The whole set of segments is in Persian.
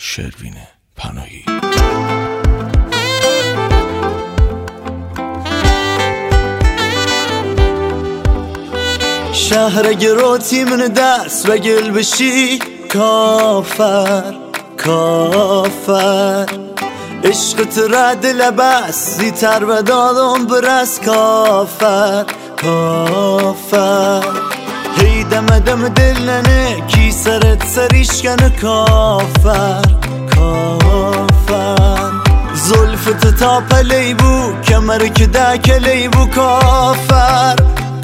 شروین پناهی. شهر گروتی من دست و گل بشی کافر کافر عشقت رد لبس زیتر و دادم برس کافر کافر هی دم دم دل ننه کی سرت سریشکن کافر کافر زلفت تا پلی بو کمر که دکلی بو کافر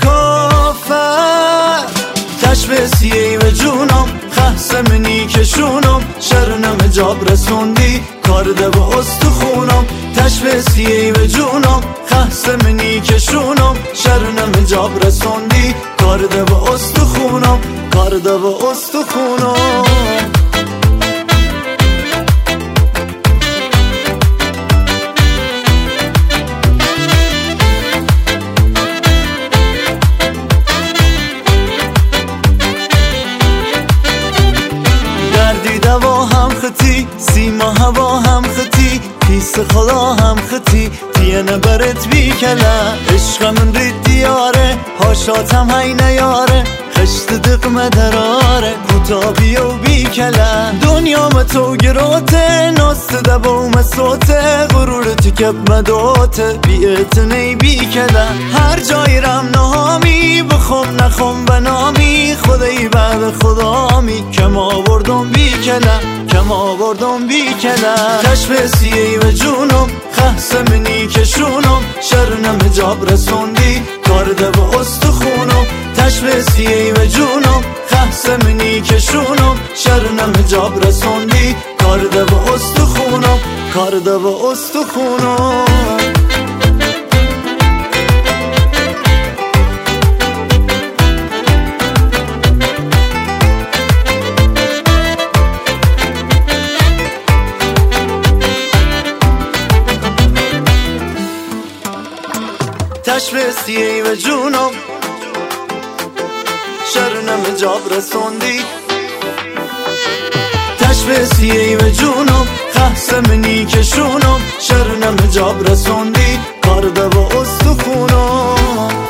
کافر تشبسیهی و جونم خسمنی کشونم شرنم جاب رسوندی کارده با استخونم تشبسیهی و جونم خسمنی کشونم شرنم جاب رسوندی کارده با استخونم کارده با استخونم دوا هم خطی سیما هوا هم خطی پیس خدا هم خطی تینه برت بی کلا عشق من رید دیاره هاشاتم هی نیاره خشت دقمه دراره کتابی و بی کلا دنیا تو گروته ناست دبا مسوته غرورت کب مدوته بیعت نی بی کلا هر جای رم نهامی بخم نخم بنامی خدایی بعد خدامی کم آوردم بی کلا کم آوردم بی کلا تشبسیهی و جونم خسمنی کشونم شرنم جاب رسوندی کارده با استخونم تشبسیهی و جونم خسمنی کشونم شرنم جاب رسوندی کارده با استخونم کارده با استخونم تشبسیهی و جونم شرنم جاب رسوندی تشبسیهی و جونم خسمنی کشونم شرنم جاب رسوندی کارده با استخونم